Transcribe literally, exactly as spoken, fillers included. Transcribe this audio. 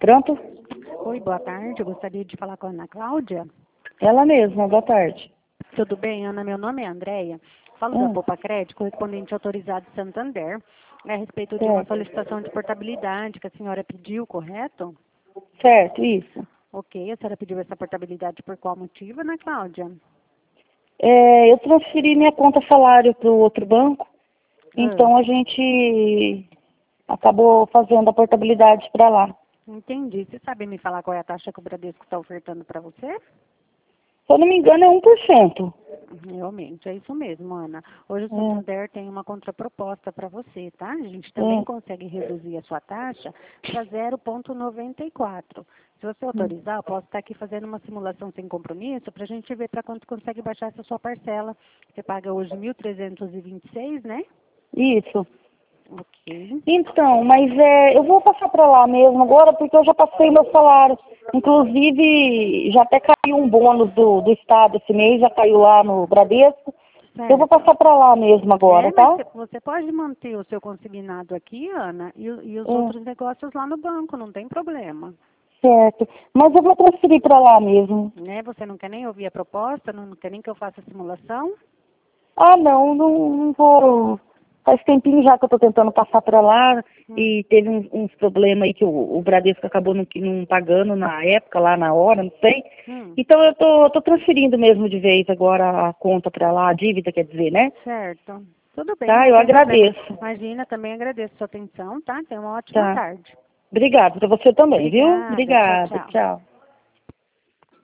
Pronto? Oi, boa tarde. Eu gostaria de falar com a Ana Cláudia. Ela mesma, boa tarde. Tudo bem, Ana? Meu nome é Andréia. Falo da Hum, Poupa Crédito, correspondente autorizado de Santander, é a respeito de uma certo, solicitação de portabilidade que a senhora pediu, correto? certo, isso. Ok, a senhora pediu essa portabilidade por qual motivo, Ana Cláudia? É, eu transferi minha conta salário para o outro banco, Ah, então a gente acabou fazendo a portabilidade para lá. entendi. Você sabe me falar qual é a taxa que o Bradesco está ofertando para você? Se eu não me engano, é um por cento. Realmente, é isso mesmo, Ana. Hoje o Hum, Santander tem uma contraproposta para você, tá? A gente também hum, consegue reduzir a sua taxa para zero vírgula noventa e quatro. Se você hum. autorizar, eu posso estar aqui fazendo uma simulação sem compromisso para a gente ver para quanto consegue baixar essa sua parcela. Você paga hoje mil trezentos e vinte e seis, né? Isso. Ok. Então, mas é, eu vou passar para lá mesmo agora, porque eu já passei meu salário. Inclusive, já até caiu um bônus do, do Estado esse mês, já caiu lá no Bradesco. Eu vou Certo. passar para lá mesmo agora, É, mas tá? você você pode manter o seu consignado aqui, Ana, e, o- e os Hum, outros negócios lá no banco, não tem problema. certo. Mas eu vou transferir para lá mesmo. Né? Você não quer nem ouvir a proposta, não não quer nem que eu faça a simulação? Ah, não, não, não vou. Faz tempinho já que eu tô tentando passar para lá Hum, e teve uns, uns problemas aí que o, o Bradesco acabou não, que não pagando na época, lá na hora, não sei. hum, Então eu tô, tô transferindo mesmo de vez agora a conta para lá, a dívida, quer dizer, né? certo. Tudo bem, Tá, não eu tem problema. agradeço. Imagina, também agradeço a sua atenção, tá? Tenha uma ótima Tá. tarde. Obrigado para você também, viu? Obrigada, tchau, Obrigada, tchau. tchau.